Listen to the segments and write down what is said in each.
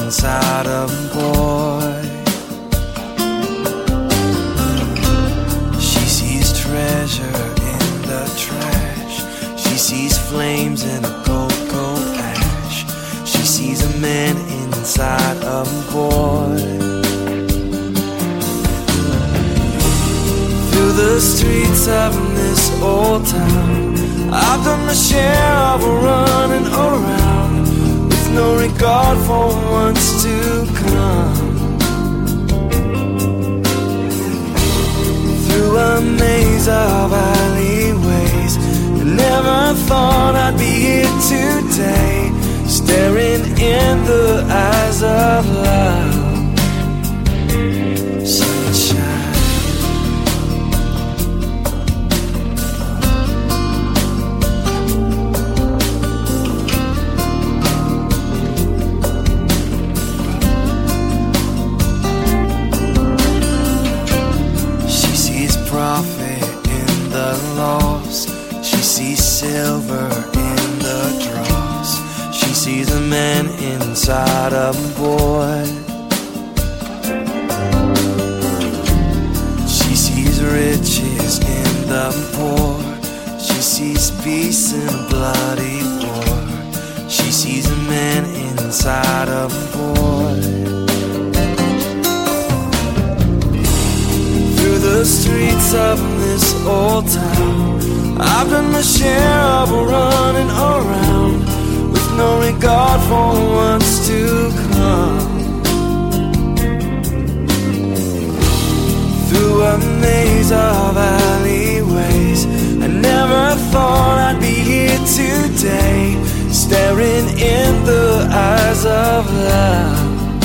inside a boy. She sees treasure in the trash. She sees flames in a cold, cold ash. She sees a man inside a boy. Through the streets of this old town, I've done my share of running around with no regard for what's to come. Through a maze of alleyways, I never thought I'd be here today, staring in the eyes of love. She sees silver in the dross. She sees a man inside a boy. She sees riches in the poor. She sees peace in a bloody war. She sees a man inside a boy. Through the streets of this old town, I've done my share of running around with no regard for what's to come. Through a maze of alleyways, I never thought I'd be here today, staring in the eyes of love.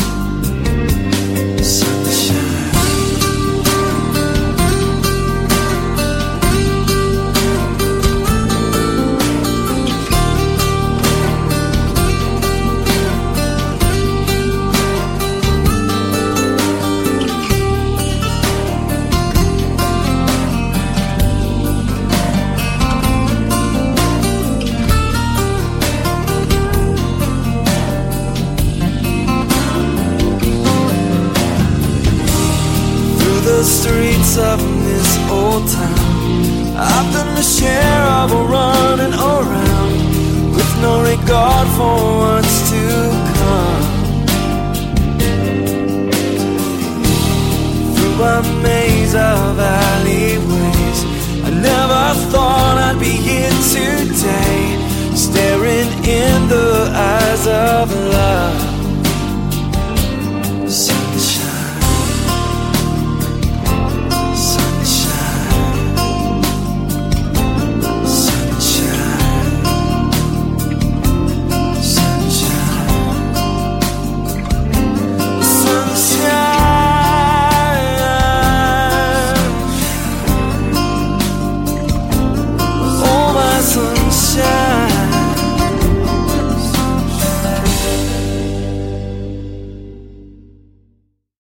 The streets of this old town, I've done my share of running around with no regard for what's to